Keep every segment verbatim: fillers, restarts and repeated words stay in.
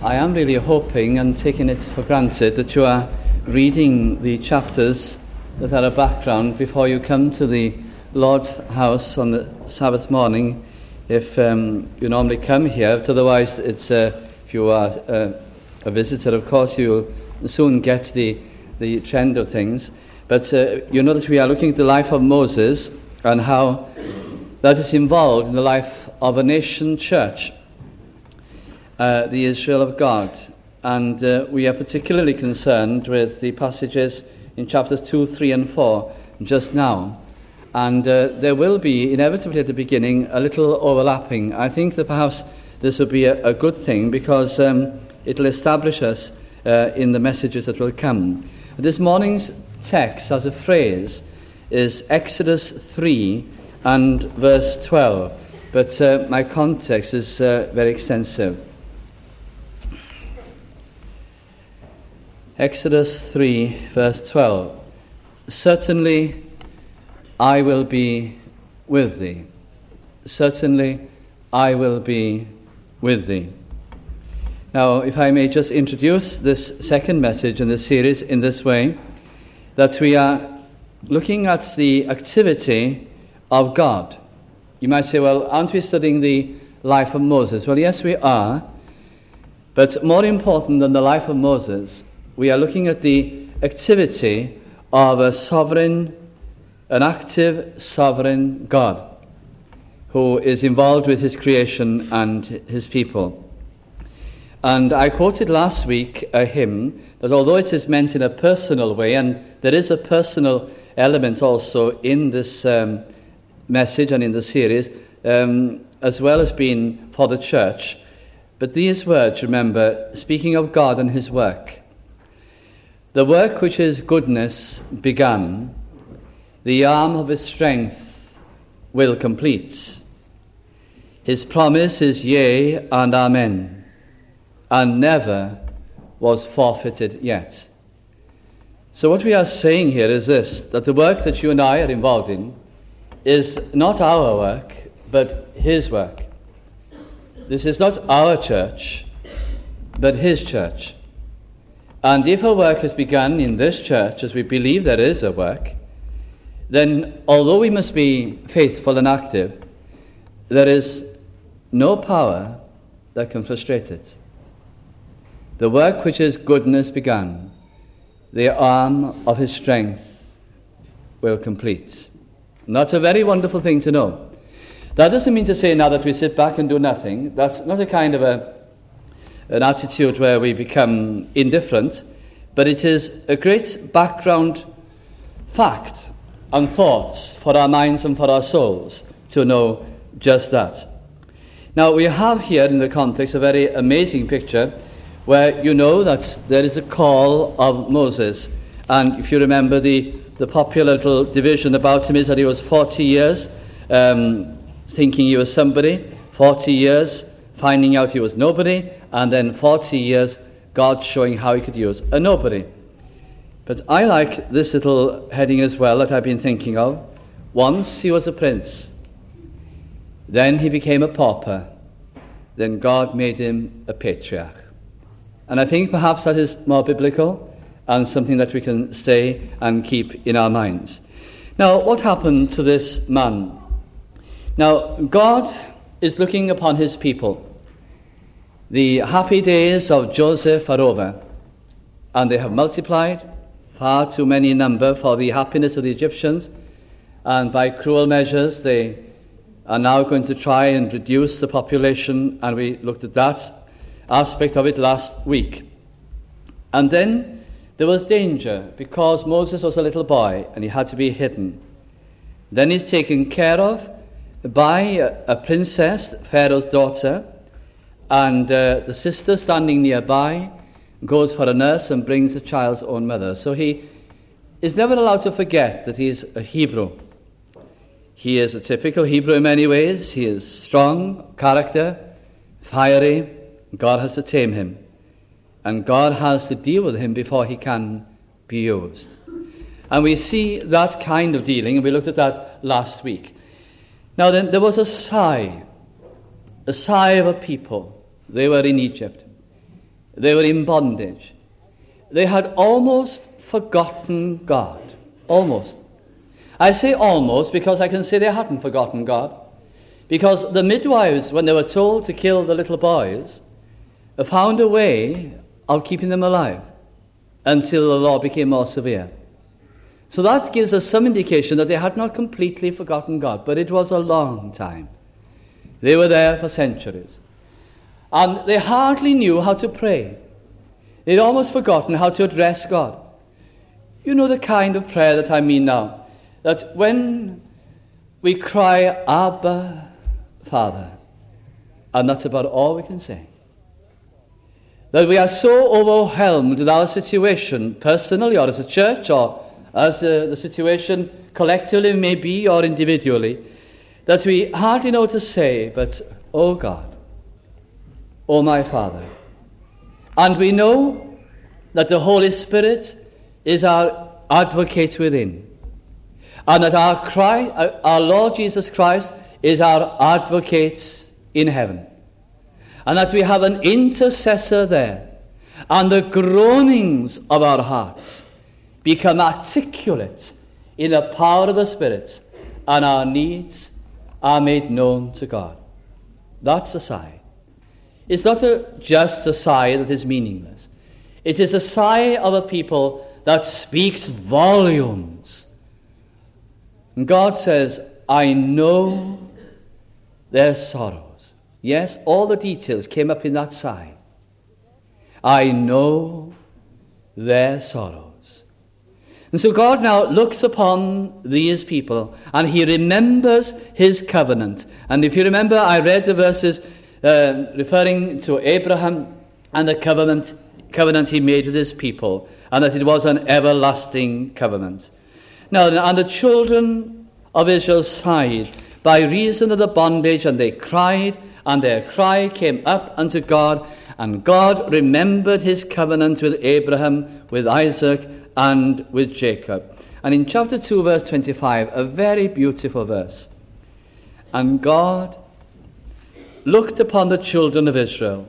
I am really hoping and taking it for granted that you are reading the chapters that are a background before you come to the Lord's house on the Sabbath morning, if um, you normally come here. But otherwise, it's uh, if you are uh, a visitor, of course, you will soon get the, the trend of things. But uh, you know that we are looking at the life of Moses and how that is involved in the life of a nation church. Uh, the Israel of God, and uh, we are particularly concerned with the passages in chapters two, three and four just now, and uh, there will be inevitably at the beginning a little overlapping. I think that perhaps this will be a, a good thing because um, it will establish us uh, in the messages that will come. This morning's text as a phrase is Exodus three and verse twelve, but uh, my context is uh, very extensive. Exodus three, verse twelve. Certainly I will be with thee. Certainly I will be with thee. Now, if I may just introduce this second message in this series in this way, that we are looking at the activity of God. You might say, well, aren't we studying the life of Moses? Well, yes, we are. But more important than the life of Moses, we are looking at the activity of a sovereign, an active sovereign God who is involved with his creation and his people. And I quoted last week a hymn that although it is meant in a personal way, and there is a personal element also in this um, message and in the series, um, as well as being for the church, but these words, remember, speaking of God and his work. The work which his goodness began, the arm of his strength will complete. His promise is yea and amen, and never was forfeited yet. So what we are saying here is this, that the work that you and I are involved in is not our work, but his work. This is not our church, but his church. And if a work has begun in this church, as we believe there is a work, then although we must be faithful and active, there is no power that can frustrate it. The work which his goodness began, the arm of his strength will complete. And that's a very wonderful thing to know. That doesn't mean to say now that we sit back and do nothing. That's not a kind of a an attitude where we become indifferent, but it is a great background fact and thoughts for our minds and for our souls to know just that. Now, we have here in the context a very amazing picture where you know that there is a call of Moses, and if you remember the, the popular little division about him is that he was forty years um, thinking he was somebody, forty years finding out he was nobody, and then forty years God showing how he could use a nobody. But I like this little heading as well that I've been thinking of. Once he was a prince, then he became a pauper, then God made him a patriarch. And I think perhaps that is more biblical and something that we can stay and keep in our minds. Now, what happened to this man? Now, God is looking upon his people. The happy days of Joseph are over, and they have multiplied, far too many in number for the happiness of the Egyptians, and by cruel measures they are now going to try and reduce the population, and we looked at that aspect of it last week. And then there was danger, because Moses was a little boy, and he had to be hidden. Then he's taken care of by a, a princess, Pharaoh's daughter, and uh, the sister standing nearby goes for a nurse and brings the child's own mother. So he is never allowed to forget that he is a Hebrew. He is a typical Hebrew in many ways. He is strong, character, fiery. God has to tame him. And God has to deal with him before he can be used. And we see that kind of dealing, and we looked at that last week. Now then, there was a sigh, a sigh of a people. They were in Egypt. They were in bondage. They had almost forgotten God. Almost. I say almost because I can say they hadn't forgotten God. Because the midwives, when they were told to kill the little boys, found a way of keeping them alive until the law became more severe. So that gives us some indication that they had not completely forgotten God, but it was a long time. They were there for centuries. And they hardly knew how to pray. They'd almost forgotten how to address God. You know the kind of prayer that I mean now, that when we cry, Abba, Father, and that's about all we can say. That we are so overwhelmed with our situation, personally or as a church, or as uh, the situation collectively may be or individually, that we hardly know what to say, but, oh God, oh my Father. And we know that the Holy Spirit is our advocate within, and that our cry, our Lord Jesus Christ is our advocate in heaven, and that we have an intercessor there, and the groanings of our hearts become articulate in the power of the Spirit, and our needs are made known to God. That's a sigh. It's not a, just a sigh that is meaningless. It is a sigh of a people that speaks volumes. And God says, I know their sorrows. Yes, all the details came up in that sigh. I know their sorrows. And so God now looks upon these people and he remembers his covenant. And if you remember, I read the verses uh, referring to Abraham and the covenant, covenant he made with his people, and that it was an everlasting covenant. Now, and the children of Israel sighed by reason of the bondage, and they cried, and their cry came up unto God, and God remembered his covenant with Abraham, with Isaac, and with Jacob. And in chapter two, verse twenty-five, a very beautiful verse. And God looked upon the children of Israel,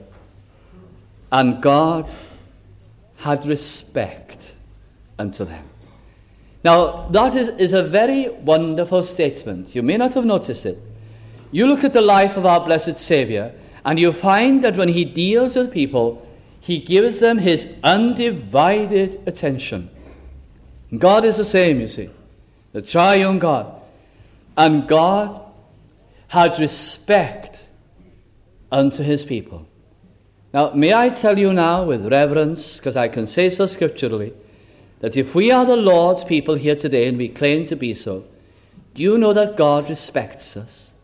and God had respect unto them. Now, that is, is a very wonderful statement. You may not have noticed it. You look at the life of our blessed Saviour, and you find that when he deals with people, he gives them his undivided attention. God is the same, you see, the triune God. And God had respect unto his people. Now, may I tell you now with reverence, because I can say so scripturally, that if we are the Lord's people here today, and we claim to be so, do you know that God respects us?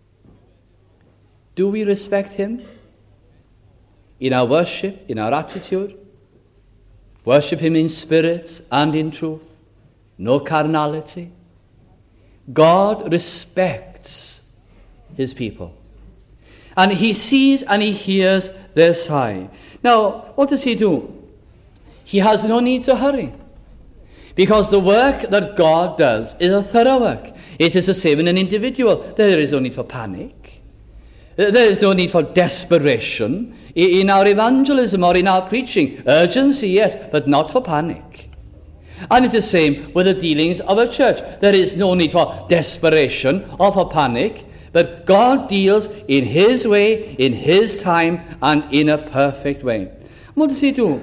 Do we respect him? In our worship, in our attitude? Worship him in spirit and in truth. No carnality. God respects his people. And he sees and he hears their sigh. Now, what does he do? He has no need to hurry. Because the work that God does is a thorough work. It is the same in an individual. There is no need for panic. There is no need for desperation. In our evangelism or in our preaching, urgency, yes, but not for panic. And it's the same with the dealings of a church. There is no need for desperation or for panic, but God deals in his way, in his time, and in a perfect way. What does he do?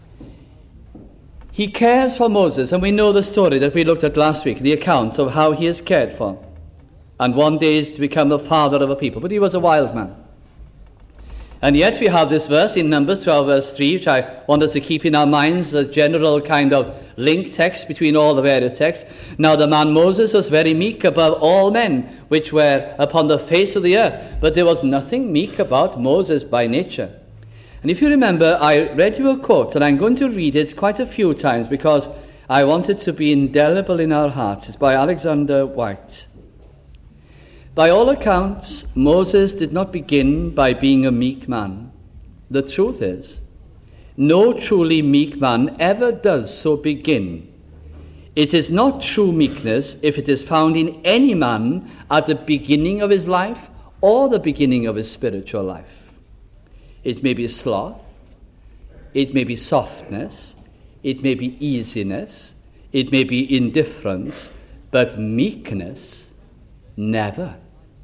He cares for Moses, and we know the story that we looked at last week, the account of how he is cared for. And one day is to become the father of a people. But he was a wild man. And yet we have this verse in Numbers twelve, verse three, which I want us to keep in our minds, a general kind of link text between all the various texts. Now the man Moses was very meek above all men which were upon the face of the earth. But there was nothing meek about Moses by nature. And if you remember, I read you a quote, and I'm going to read it quite a few times because I want it to be indelible in our hearts. It's by Alexander White. By all accounts, Moses did not begin by being a meek man. The truth is, no truly meek man ever does so begin. It is not true meekness if it is found in any man at the beginning of his life or the beginning of his spiritual life. It may be sloth, it may be softness, it may be easiness, it may be indifference, but meekness, never.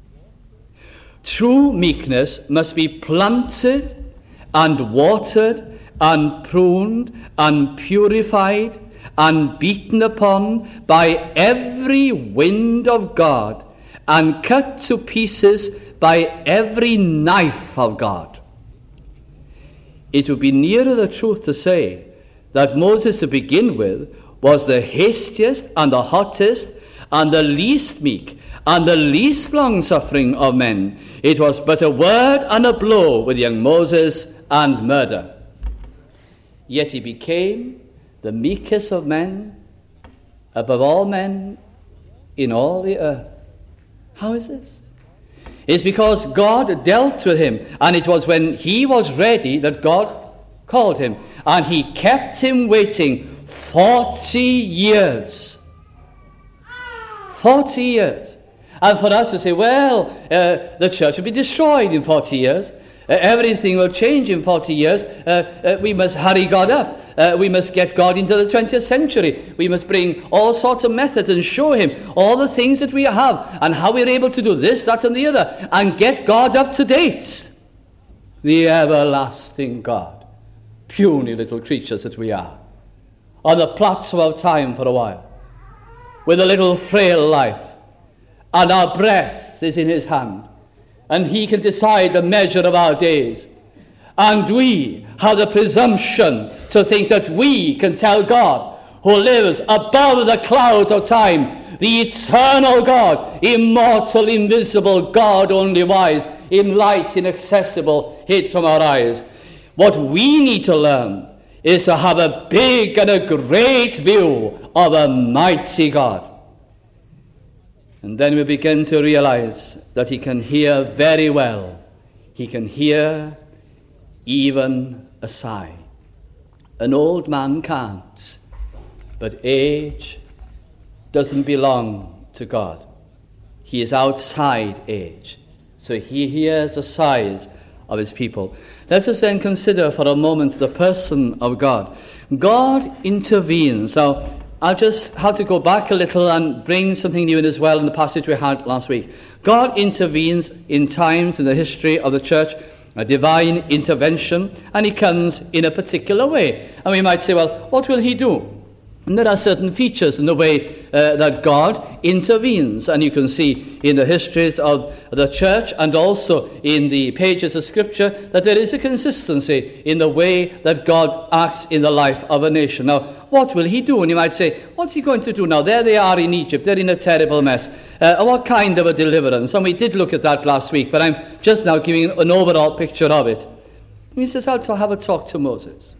True meekness must be planted and watered and pruned and purified and beaten upon by every wind of God and cut to pieces by every knife of God. It would be nearer the truth to say that Moses, to begin with, was the hastiest and the hottest and the least meek and the least long-suffering of men. It was but a word and a blow with young Moses and murder. Yet he became the meekest of men, above all men in all the earth. How is this? It's because God dealt with him, and it was when he was ready that God called him, and he kept him waiting forty years. Forty years. And for us to say, well, uh, the church will be destroyed in forty years. Uh, everything will change in forty years. Uh, uh, we must hurry God up. Uh, we must get God into the twentieth century. We must bring all sorts of methods and show him all the things that we have and how we're able to do this, that, and the other, and get God up to date. The everlasting God. Puny little creatures that we are. On the platform of time for a while. With a little frail life. And our breath is in his hand. And he can decide the measure of our days. And we have the presumption to think that we can tell God, who lives above the clouds of time, the eternal God, immortal, invisible, God only wise, in light, inaccessible, hid from our eyes. What we need to learn is to have a big and a great view of a mighty God. And then we begin to realize that he can hear very well. He can hear even a sigh. An old man can't, but age doesn't belong to God. He is outside age, so he hears the sighs of his people. Let us then consider for a moment the person of God. God intervenes. Now, I'll just have to go back a little and bring something new in as well in the passage we had last week. God intervenes in times in the history of the church, a divine intervention, and he comes in a particular way. And we might say, well, what will he do? And there are certain features in the way uh, that God intervenes. And you can see in the histories of the church and also in the pages of Scripture that there is a consistency in the way that God acts in the life of a nation. Now, what will he do? And you might say, what's he going to do now? There they are in Egypt. They're in a terrible mess. Uh, what kind of a deliverance? And we did look at that last week, but I'm just now giving an overall picture of it. And he says, I'll have a talk to Moses.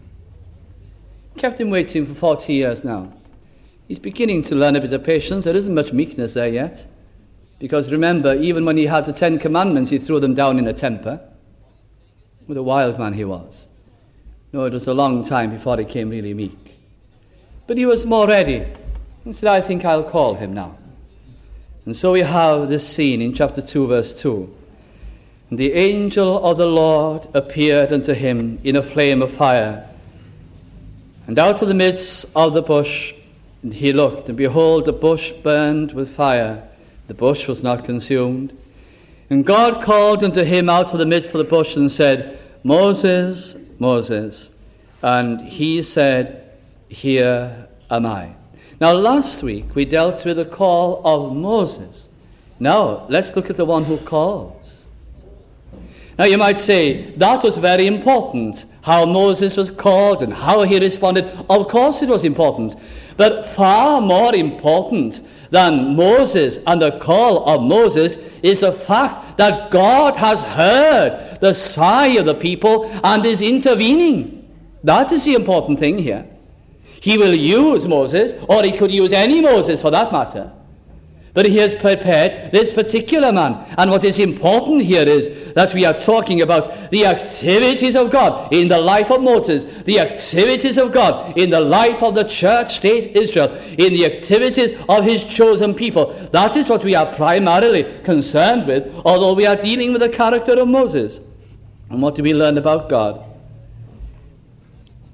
Kept him waiting for forty years now. He's beginning to learn a bit of patience. There isn't much meekness there yet. Because remember, even when he had the Ten Commandments, he threw them down in a temper. What a wild man he was. No, it was a long time before he became really meek. But he was more ready. He said, I think I'll call him now. And so we have this scene in chapter two, verse two. And the angel of the Lord appeared unto him in a flame of fire. And out of the midst of the bush he looked, and behold, the bush burned with fire. The bush was not consumed. And God called unto him out of the midst of the bush and said, Moses, Moses. And he said, Here am I. Now last week we dealt with the call of Moses. Now let's look at the one who calls. Now you might say, that was very important, how Moses was called and how he responded. Of course it was important. But far more important than Moses and the call of Moses is the fact that God has heard the sigh of the people and is intervening. That is the important thing here. He will use Moses, or he could use any Moses for that matter. But he has prepared this particular man. And what is important here is that we are talking about the activities of God in the life of Moses, the activities of God in the life of the church state Israel, in the activities of his chosen people. That is what we are primarily concerned with, although we are dealing with the character of Moses. And what do we learn about God?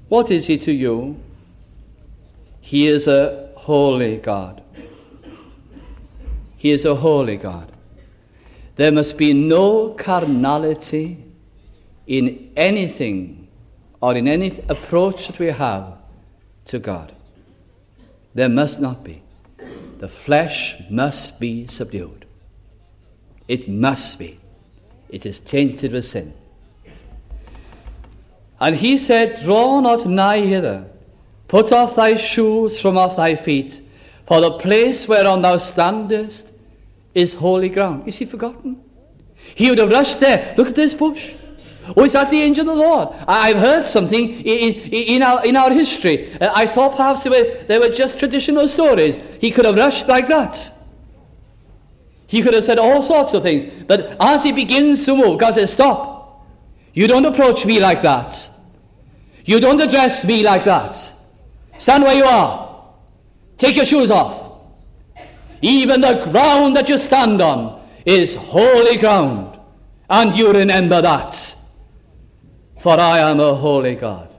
What is he to you? He is a holy God. He is a holy God. There must be no carnality in anything or in any approach that we have to God. There must not be. The flesh must be subdued. It must be. It is tainted with sin. And he said, draw not nigh hither. Put off thy shoes from off thy feet, for the place whereon thou standest is holy ground. Is he forgotten? He would have rushed there. Look at this bush. Oh, is that the angel of the Lord? I, I've heard something in, in, in, our, in our history. Uh, I thought perhaps they were, they were just traditional stories. He could have rushed like that. He could have said all sorts of things. But as he begins to move, God says, stop. You don't approach me like that. You don't address me like that. Stand where you are. Take your shoes off. Even the ground that you stand on is holy ground. And you remember that. For I am a holy God.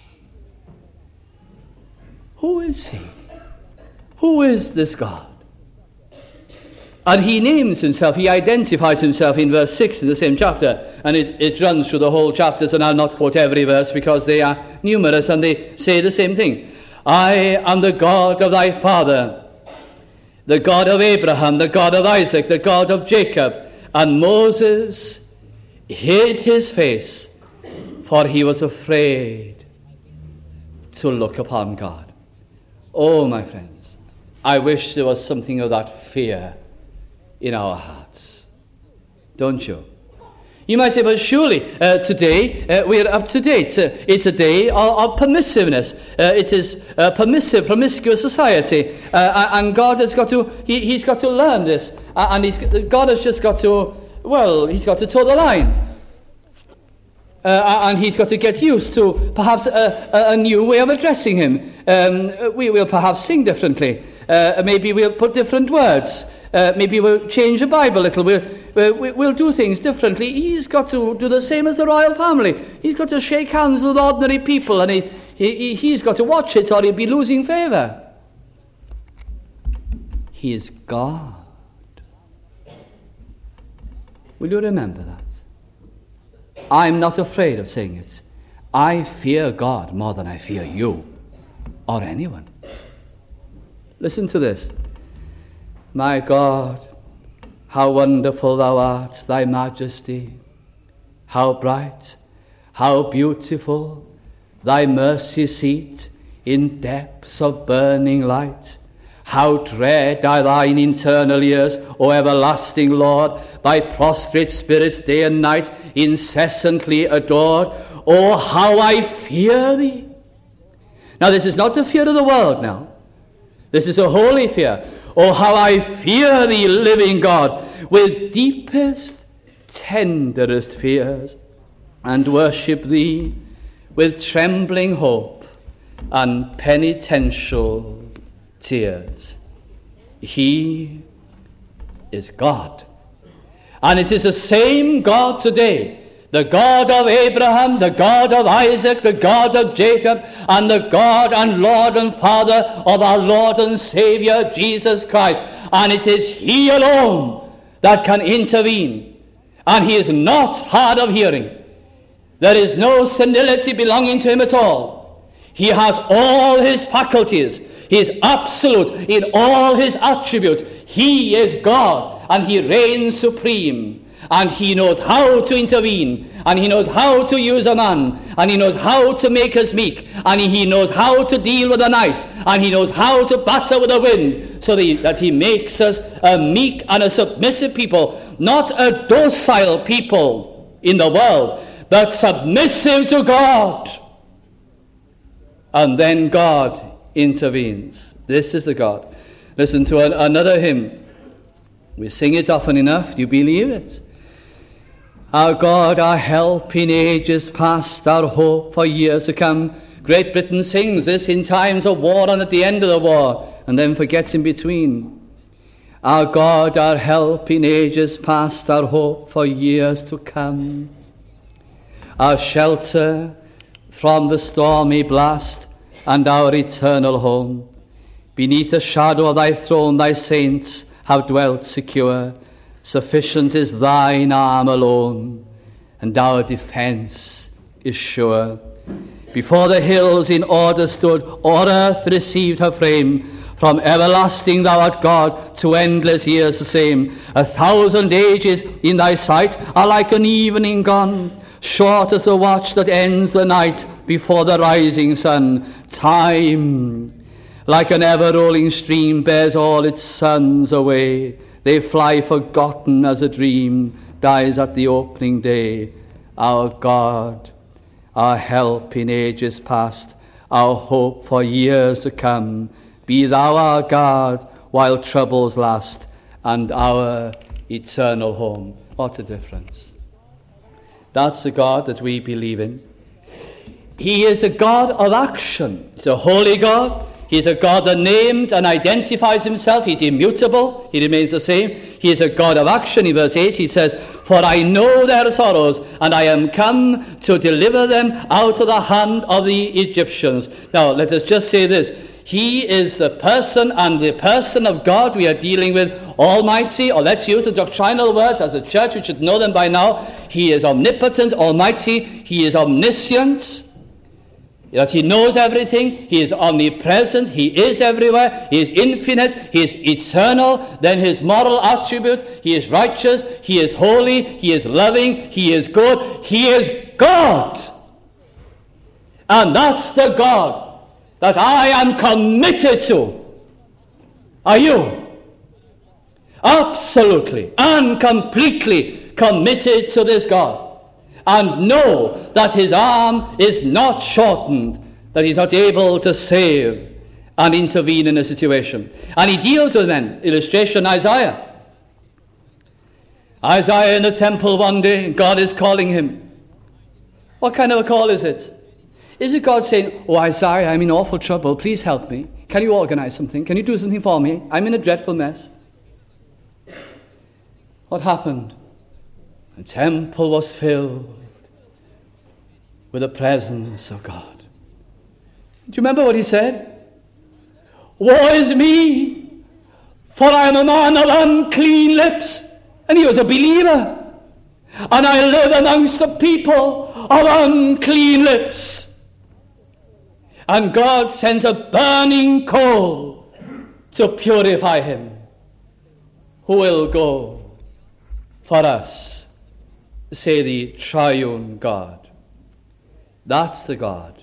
Who is he? Who is this God? And he names himself, he identifies himself in verse six in the same chapter. And it, it runs through the whole chapters, and I'll not quote every verse because they are numerous and they say the same thing. I am the God of thy father, the God of Abraham, the God of Isaac, the God of Jacob. And Moses hid his face, for he was afraid to look upon God. Oh, my friends, I wish there was something of that fear in our hearts. Don't you? You might say, but surely uh, today uh, we're up to date. Uh, it's a day of, of permissiveness. Uh, it is a permissive, promiscuous society. Uh, and God has got to, he, he's got to learn this. Uh, and he's, God has just got to, well, he's got to toe the line. Uh, and he's got to get used to perhaps a, a, a new way of addressing him. Um, we will perhaps sing differently. Uh, maybe we'll put different words. Uh, maybe we'll change the Bible a little. We'll, we'll, we'll do things differently. He's got to do the same as the royal family. He's got to shake hands with ordinary people, and he, he, he's got to watch it or he'll be losing favour. He is God. Will you remember that? I'm not afraid of saying it. I fear God more than I fear you or anyone. Listen to this. My God, how wonderful thou art, thy majesty. How bright, how beautiful, thy mercy seat in depths of burning light. How dread are thine internal years, O everlasting Lord, by prostrate spirits day and night incessantly adored. Oh, how I fear thee. Now, this is not the fear of the world now. This is a holy fear. Oh, how I fear thee, living God, with deepest, tenderest fears, and worship thee with trembling hope and penitential tears. He is God. And it is the same God today. The God of Abraham, the God of Isaac, the God of Jacob, and the God and Lord and Father of our Lord and Savior, Jesus Christ. And it is He alone that can intervene. And He is not hard of hearing. There is no senility belonging to Him at all. He has all His faculties. He is absolute in all His attributes. He is God, and He reigns supreme. And He knows how to intervene, and He knows how to use a man, and He knows how to make us meek, and He knows how to deal with a knife, and He knows how to batter with a wind, so that He makes us a meek and a submissive people, not a docile people in the world, but submissive to God. And then God intervenes. This is the God. Listen to an, another hymn. We sing it often enough. Do you believe it? Our God, our help in ages past, our hope for years to come. Great Britain sings this in times of war and at the end of the war, and then forgets in between. Our God, our help in ages past, our hope for years to come. Our shelter from the stormy blast and our eternal home. Beneath the shadow of thy throne thy saints have dwelt secure. Sufficient is thine arm alone, and our defence is sure. Before the hills in order stood, or earth received her frame. From everlasting thou art God, to endless years the same. A thousand ages in thy sight are like an evening gone, short as the watch that ends the night before the rising sun. Time, like an ever-rolling stream, bears all its sons away. They fly forgotten as a dream dies at the opening day. Our God, our help in ages past, our hope for years to come, be thou our God while troubles last, and our eternal home. What a difference. That's the God that we believe in. He is a God of action. He's a holy God. He's a God that names and identifies himself. He's immutable. He remains the same. He is a God of action. In verse eight he says, "For I know their sorrows, and I am come to deliver them out of the hand of the Egyptians." Now, let us just say this. He is the person and the person of God we are dealing with, Almighty, or let's use the doctrinal words as a church, we should know them by now. He is omnipotent, almighty. He is omniscient, that he knows everything. He is omnipresent. He is everywhere. He is infinite. He is eternal. Then his moral attribute, he is righteous. He is holy. He is loving. He is good. He is God. And that's the God that I am committed to. Are you? Absolutely and completely committed to this God. And know that his arm is not shortened, that he's not able to save and intervene in a situation. And he deals with men. Illustration, Isaiah. Isaiah in the temple one day, God is calling him. What kind of a call is it? Is it God saying, "Oh, Isaiah, I'm in awful trouble. Please help me. Can you organize something? Can you do something for me? I'm in a dreadful mess." What happened? The temple was filled with the presence of God. Do you remember what he said? "Woe is me, for I am a man of unclean lips." And he was a believer. "And I live amongst the people of unclean lips." And God sends a burning coal to purify him. Who will go for us? Say the triune God. That's the God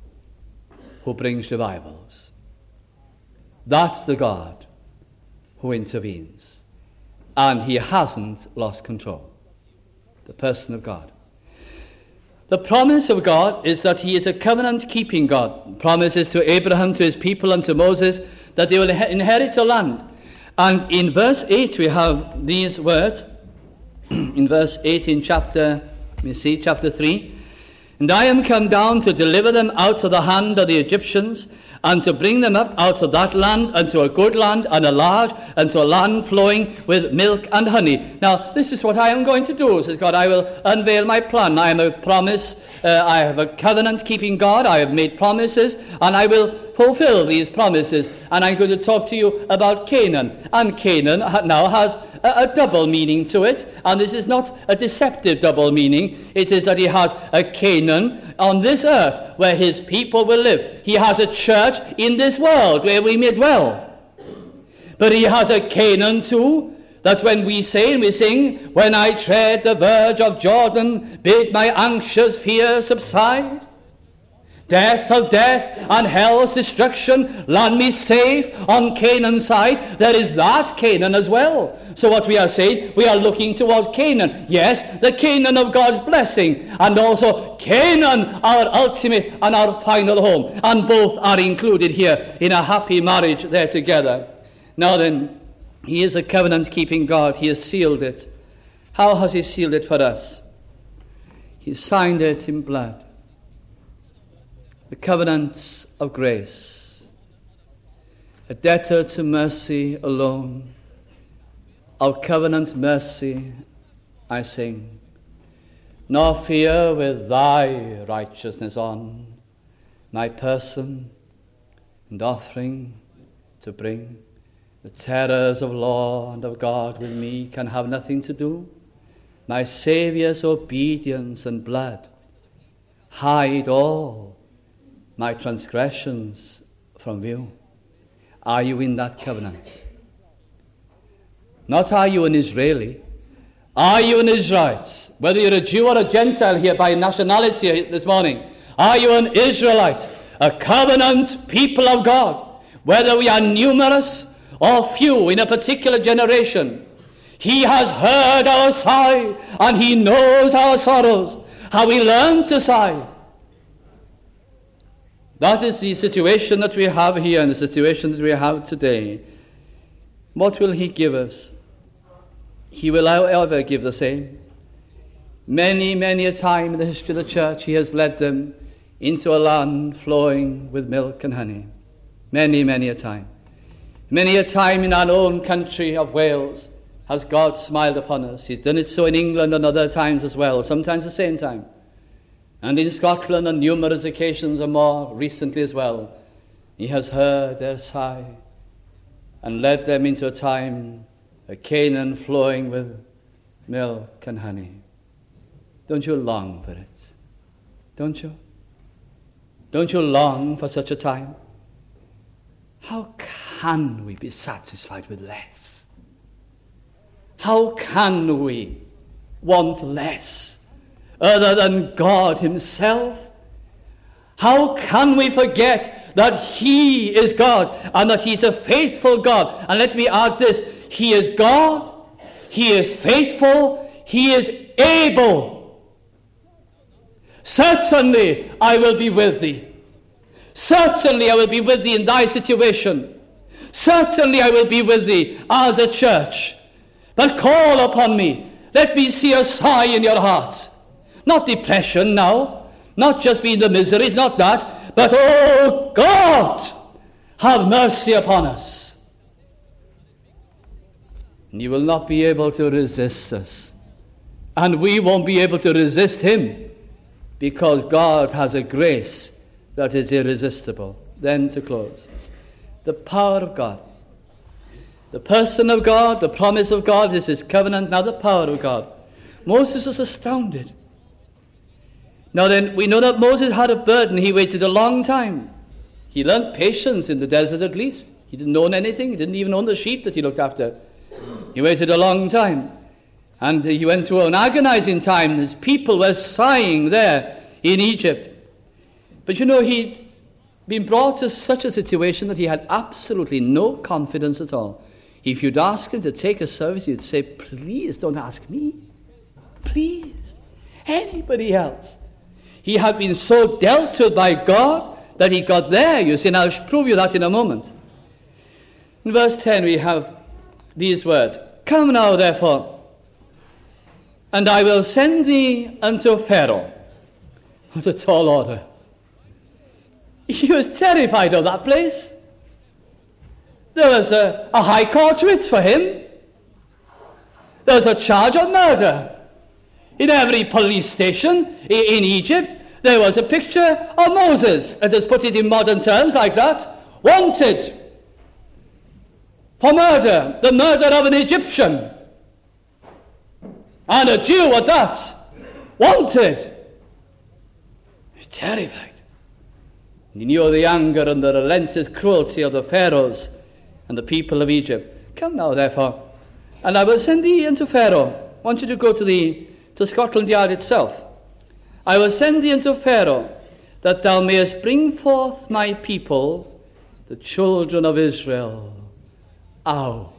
who brings revivals. That's the God who intervenes. And he hasn't lost control. The person of God. The promise of God is that he is a covenant-keeping God. Promises to Abraham, to his people, and to Moses that they will inherit a land. And in verse eight we have these words. In verse eight in chapter, let me see, chapter three. "And I am come down to deliver them out of the hand of the Egyptians, and to bring them up out of that land unto a good land and a large, unto a land flowing with milk and honey." Now, this is what I am going to do, says God. I will unveil my plan. I am a promise, uh, I have a covenant-keeping God. I have made promises, and I will fulfill these promises. And I'm going to talk to you about Canaan. And Canaan now has a, a double meaning to it. And this is not a deceptive double meaning. It is that he has a Canaan on this earth where his people will live. He has a church in this world where we may dwell. But he has a Canaan too, that when we say and we sing, "When I tread the verge of Jordan, bid my anxious fear subside. Death of death and hell's destruction, land me safe on Canaan's side." There is that Canaan as well. So what we are saying, we are looking towards Canaan. Yes, the Canaan of God's blessing, and also Canaan, our ultimate and our final home. And both are included here in a happy marriage there together. Now then, he is a covenant-keeping God. He has sealed it. How has he sealed it for us? He signed it in blood. The covenants of grace, a debtor to mercy alone. Of covenant mercy I sing. nor fear with thy righteousness on my person and offering to bring. The terrors of law and of God with me can have nothing to do. My Saviour's obedience and blood hide all my transgressions from view. Are you in that covenant? Not are you an Israeli. Are you an Israelite? Whether you're a Jew or a Gentile here by nationality this morning, are you an Israelite, a covenant people of God? Whether we are numerous or few in a particular generation, he has heard our sigh and he knows our sorrows, how we learn to sigh. That is the situation that we have here and the situation that we have today. What will he give us? He will ever give the same. Many, many a time in the history of the church, he has led them into a land flowing with milk and honey. Many, many a time. Many a time in our own country of Wales has God smiled upon us. He's done it so in England and other times as well, sometimes the same time. And in Scotland on numerous occasions and more recently as well. He has heard their sigh and led them into a time, a Canaan flowing with milk and honey. Don't you long for it? Don't you? Don't you long for such a time? How can we be satisfied with less? How can we want less other than God himself? How can we forget that he is God and that he's a faithful God? And let me add this, he is God, he is faithful, he is able. Certainly I will be with thee. Certainly I will be with thee in thy situation. Certainly I will be with thee as a church. But call upon me. Let me see a sigh in your heart. Not depression now. Not just being the miseries, not that. But, oh God, have mercy upon us. And you will not be able to resist us. And we won't be able to resist him. Because God has a grace that is irresistible. Then to close. The power of God. The person of God, the promise of God is his covenant, now the power of God. Moses was astounded. Now then, we know that Moses had a burden. He waited a long time. He learned patience in the desert at least. He didn't own anything. He didn't even own the sheep that he looked after. He waited a long time. And he went through an agonizing time. His people were sighing there in Egypt. But you know, he'd been brought to such a situation that he had absolutely no confidence at all. If you'd ask him to take a service, he'd say, please don't ask me. Please. Anybody else. He had been so dealt with by God that he got there. You see, and I'll prove you that in a moment. In verse ten we have these words. Come now, therefore, and I will send thee unto Pharaoh. What a tall order. He was terrified of that place. There was a, a high court writ for him. There was a charge of murder. In every police station in Egypt, there was a picture of Moses. Let us put it in modern terms like that. Wanted for murder, the murder of an Egyptian. And a Jew at that. Wanted. He was terrified. He knew the anger and the relentless cruelty of the pharaohs and the people of Egypt. Come now, therefore, and I will send thee unto Pharaoh. I want you to go to the to Scotland Yard itself. I will send thee unto Pharaoh, that thou mayest bring forth my people, the children of Israel, out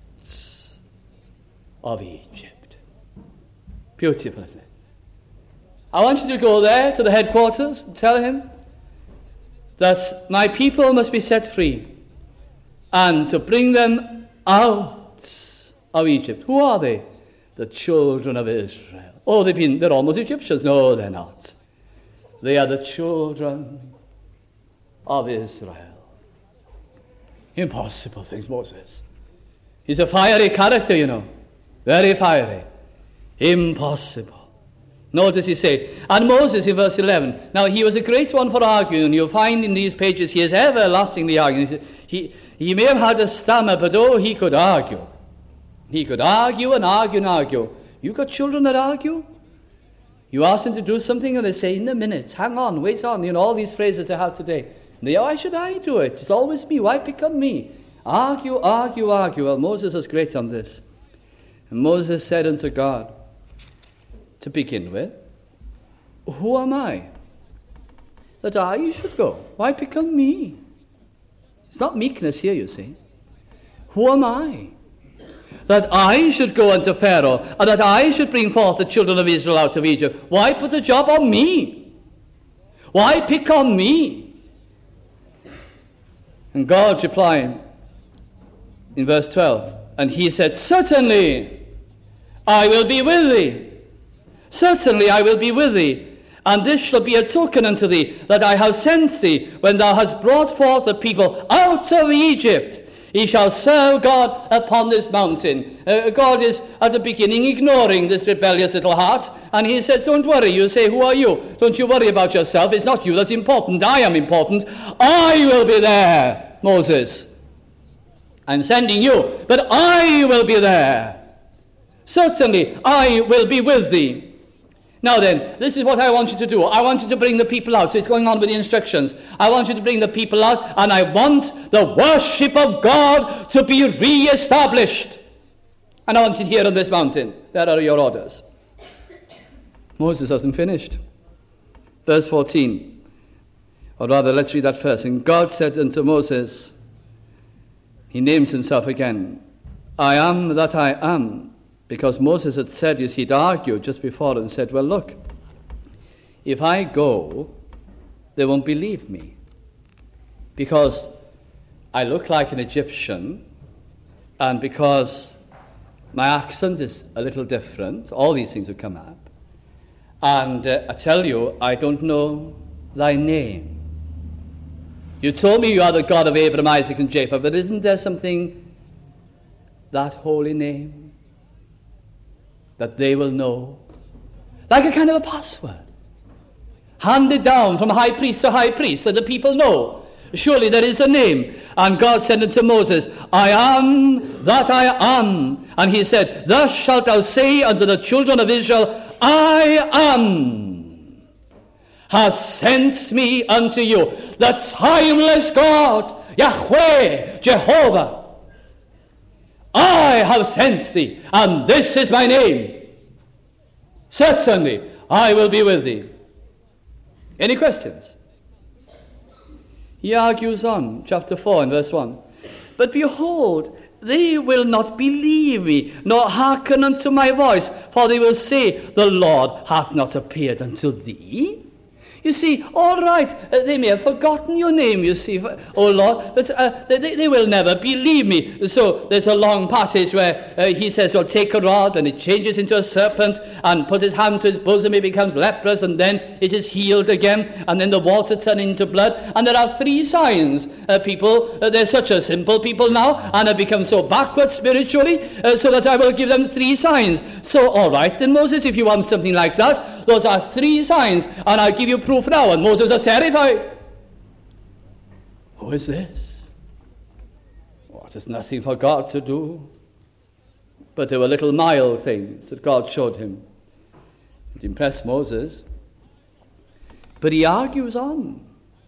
of Egypt. Beautiful, isn't it? I want you to go there to the headquarters and tell him that my people must be set free and to bring them out of Egypt. Who are they? The children of Israel. Oh, they've been, they're almost Egyptians. No, they're not. They are the children of Israel. Impossible things, Moses. He's a fiery character, you know. Very fiery. Impossible. Nor does he say, and Moses in verse eleven. Now he was a great one for arguing. You'll find in these pages he is everlastingly arguing. He, he may have had a stammer, but oh, he could argue. He could argue and argue and argue. You've got children that argue? You ask them to do something and they say, in a minute, hang on, wait on. You know, all these phrases they have today. And they, why should I do it? It's always me. Why pick on me? Argue, argue, argue. Well, Moses was great on this. And Moses said unto God, to begin with, who am I that I should go? Why pick on me? It's not meekness here, you see. Who am I that I should go unto Pharaoh, and that I should bring forth the children of Israel out of Egypt? Why put the job on me? Why pick on me? And God replied in verse twelve, and he said, certainly I will be with thee. Certainly I will be with thee. And this shall be a token unto thee, that I have sent thee, when thou hast brought forth the people out of Egypt. He shall serve God upon this mountain. Uh, God is at the beginning ignoring this rebellious little heart, and he says, don't worry. You say, who are you? Don't you worry about yourself. It's not you that's important. I am important. I will be there, Moses. I'm sending you, but I will be there. Certainly I will be with thee. Now then, this is what I want you to do. I want you to bring the people out. So it's going on with the instructions. I want you to bring the people out, and I want the worship of God to be re-established. And I want it here on this mountain. There are your orders. Moses hasn't finished. Verse fourteen. Or rather, let's read that first. And God said unto Moses, he names himself again, I am that I am. Because Moses had said, you see, he'd argued just before and said, well, look, if I go, they won't believe me. Because I look like an Egyptian, and because my accent is a little different, all these things would come up. And uh, I tell you, I don't know thy name. You told me you are the God of Abraham, Isaac, and Jacob, but isn't there something, that holy name, that they will know, like a kind of a password, handed down from high priest to high priest, that the people know, surely there is a name. And God said unto Moses, I am that I am. And he said, thus shalt thou say unto the children of Israel, I am, hath sent me unto you, the timeless God, Yahweh, Jehovah. I have sent thee, and this is my name. Certainly, I will be with thee. Any questions? He argues on, chapter four and verse one. But behold, they will not believe me, nor hearken unto my voice, for they will say, the Lord hath not appeared unto thee. You see, all right, uh, they may have forgotten your name, you see, for, oh Lord, but uh, they, they will never believe me. So there's a long passage where uh, he says, well, take a rod, and it changes into a serpent, and put his hand to his bosom, he becomes leprous, and then it is healed again, and then the water turns into blood. And there are three signs. Uh, people, uh, they're such a simple people now, and have become so backward spiritually, uh, so that I will give them three signs. So, all right, then, Moses, if you want something like that, those are three signs, and I'll give you proof now. And Moses is terrified. Who is this? Well, there's nothing for God to do. But there were little mild things that God showed him. It impressed Moses. But he argues on.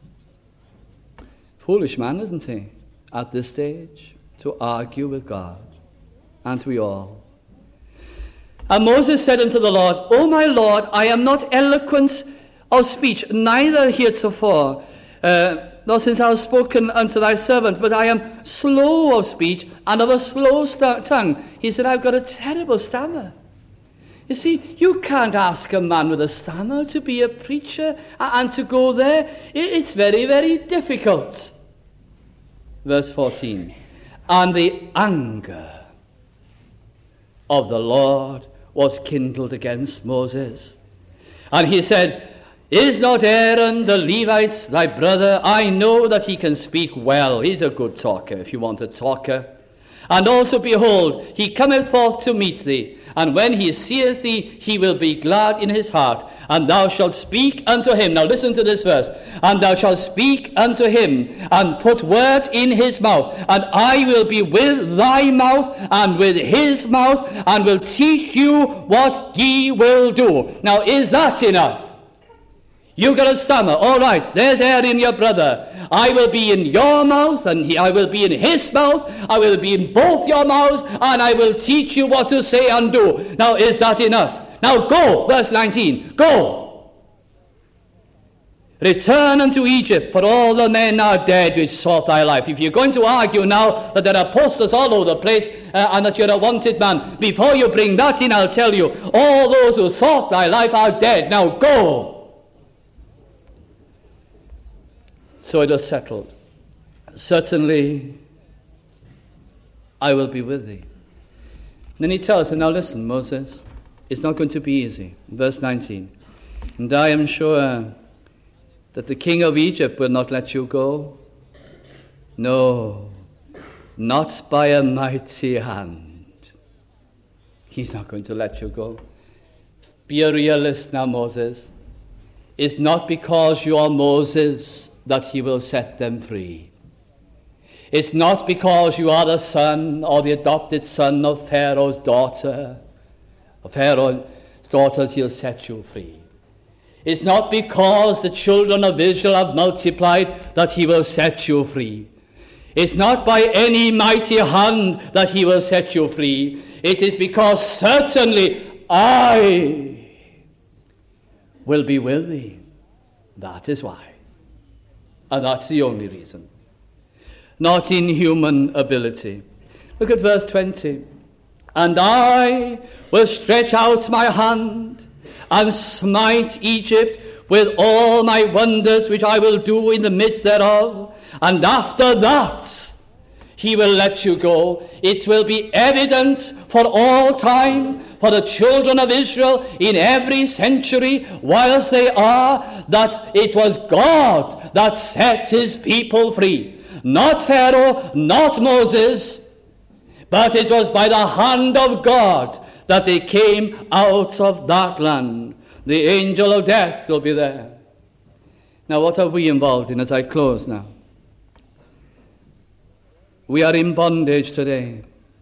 Foolish man, isn't he? At this stage, to argue with God. Aren't we all? And Moses said unto the Lord, O my Lord, I am not eloquent of speech, neither heretofore, uh, nor since I have spoken unto thy servant, but I am slow of speech and of a slow st- tongue. He said, I've got a terrible stammer. You see, you can't ask a man with a stammer to be a preacher and to go there. It's very, very difficult. Verse fourteen. And the anger of the Lord was kindled against Moses. And he said, Is not Aaron the Levite thy brother? I know that he can speak well. He's a good talker, if you want a talker. And also, behold, he cometh forth to meet thee, And when he seeth thee, he will be glad in his heart. And thou shalt speak unto him. Now listen to this verse. And thou shalt speak unto him, and put words in his mouth. And I will be with thy mouth, and with his mouth, and will teach you what ye will do. Now is that enough? You got a stammer. All right, there's Aaron, your brother. I will be in your mouth, and he, I will be in his mouth. I will be in both your mouths, and I will teach you what to say and do. Now, is that enough? Now go, verse nineteen. Go. Return unto Egypt, for all the men are dead which sought thy life. If you're going to argue now that there are posters all over the place uh, and that you're a wanted man, before you bring that in, I'll tell you, all those who sought thy life are dead. Now go. So it was settled. Certainly, I will be with thee. And then he tells him, now listen, Moses, it's not going to be easy. Verse nineteen. And I am sure that the king of Egypt will not let you go. No, not by a mighty hand. He's not going to let you go. Be a realist now, Moses. It's not because you are Moses that he will set them free. It's not because you are the son or the adopted son of Pharaoh's daughter, of Pharaoh's daughter, that he'll set you free. It's not because the children of Israel have multiplied that he will set you free. It's not by any mighty hand that he will set you free. It is because certainly I will be with thee. That is why. And that's the only reason. Not in human ability. Look at verse twenty. And I will stretch out my hand and smite Egypt with all my wonders which I will do in the midst thereof. And after that he will let you go. It will be evident for all time, for the children of Israel in every century, whilst they are, that it was God that set his people free. Not Pharaoh, not Moses, but it was by the hand of God that they came out of that land. The angel of death will be there. Now, what are we involved in as I close now? We are in bondage today.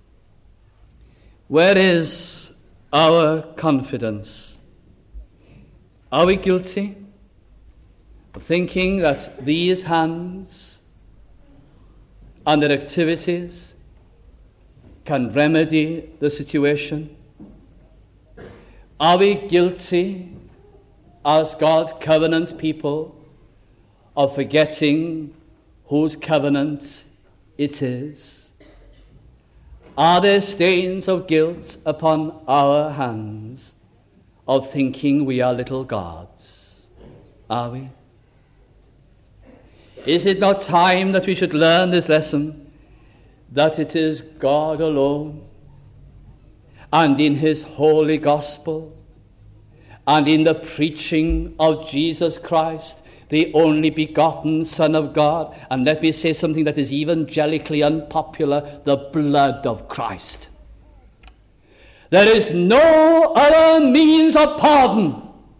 Where is our confidence? Are we guilty of thinking that these hands and their activities can remedy the situation? Are we guilty as God's covenant people of forgetting whose covenant it is? Are there stains of guilt upon our hands of thinking we are little gods? Are we? Is it not time that we should learn this lesson, that it is God alone, and in his holy gospel, and in the preaching of Jesus Christ, the only begotten Son of God, and let me say something that is evangelically unpopular, the blood of Christ. There is no other means of pardon.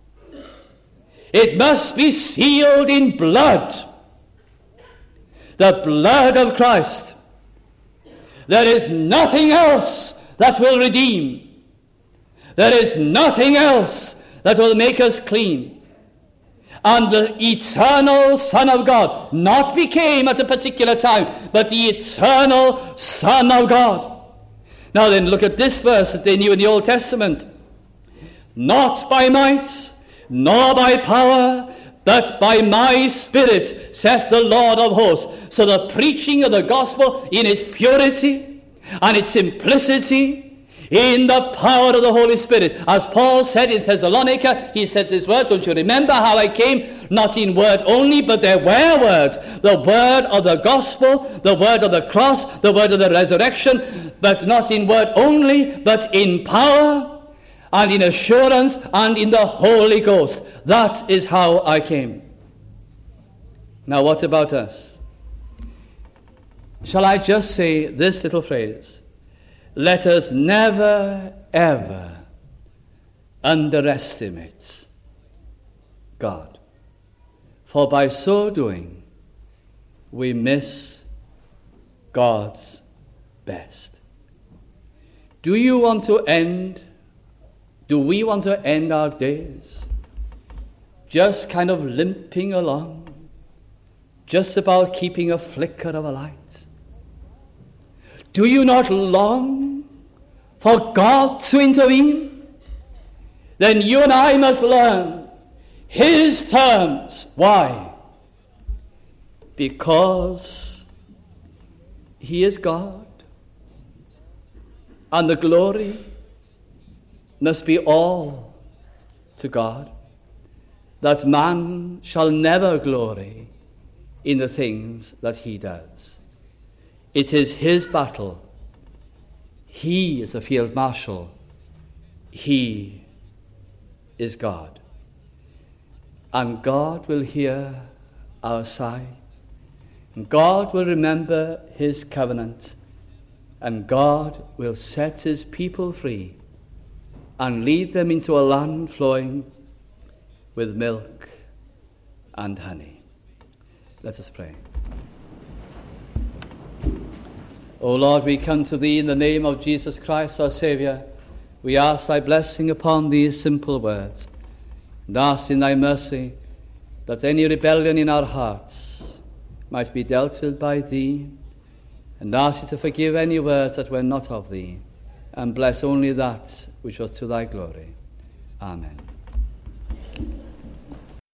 It must be sealed in blood. The blood of Christ. There is nothing else that will redeem. There is nothing else that will make us clean. And the eternal Son of God not became at a particular time, but the eternal Son of God. Now then, look at this verse that they knew in the Old Testament. Not by might, nor by power, but by my Spirit, saith the Lord of hosts. So the preaching of the gospel in its purity and its simplicity, in the power of the Holy Spirit. As Paul said in Thessalonica, he said this word, don't you remember how I came? Not in word only, but there were words. The word of the gospel, the word of the cross, the word of the resurrection, but not in word only, but in power and in assurance and in the Holy Ghost. That is how I came. Now what about us? Shall I just say this little phrase? let us never, ever underestimate God. For by so doing, we miss God's best. Do you want to end, do we want to end our days just kind of limping along, just about keeping a flicker of a light? Do you not long for God to intervene? Then you and I must learn His terms. Why? Because He is God, and the glory must be all to God, that man shall never glory in the things that he does. It is His battle. He is a field marshal. He is God. And God will hear our sigh. And God will remember His covenant. And God will set His people free and lead them into a land flowing with milk and honey. Let us pray. O Lord, we come to Thee in the name of Jesus Christ, our Saviour. We ask Thy blessing upon these simple words, and ask in Thy mercy that any rebellion in our hearts might be dealt with by Thee, and ask Thee to forgive any words that were not of Thee, and bless only that which was to Thy glory. Amen.